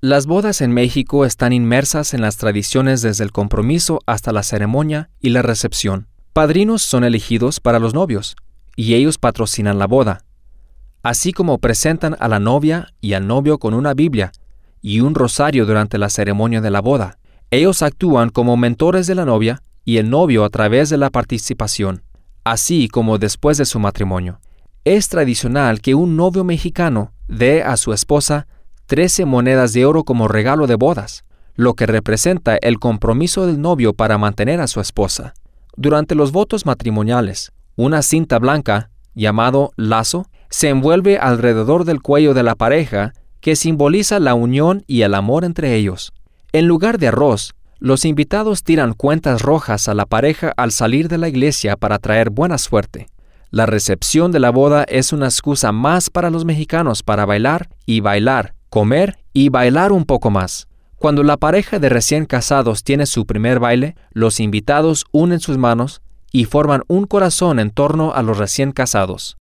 Las bodas en México están inmersas en las tradiciones desde el compromiso hasta la ceremonia y la recepción. Padrinos son elegidos para los novios, y ellos patrocinan la boda, así como presentan a la novia y al novio con una Biblia y un rosario durante la ceremonia de la boda. Ellos actúan como mentores de la novia y el novio a través de la participación, así como después de su matrimonio. Es tradicional que un novio mexicano dé a su esposa 13 monedas de oro como regalo de bodas, lo que representa el compromiso del novio para mantener a su esposa. Durante los votos matrimoniales, una cinta blanca, llamado lazo, se envuelve alrededor del cuello de la pareja que simboliza la unión y el amor entre ellos. En lugar de arroz, los invitados tiran cuentas rojas a la pareja al salir de la iglesia para traer buena suerte. La recepción de la boda es una excusa más para los mexicanos para bailar, comer y bailar un poco más. Cuando la pareja de recién casados tiene su primer baile, los invitados unen sus manos y forman un corazón en torno a los recién casados.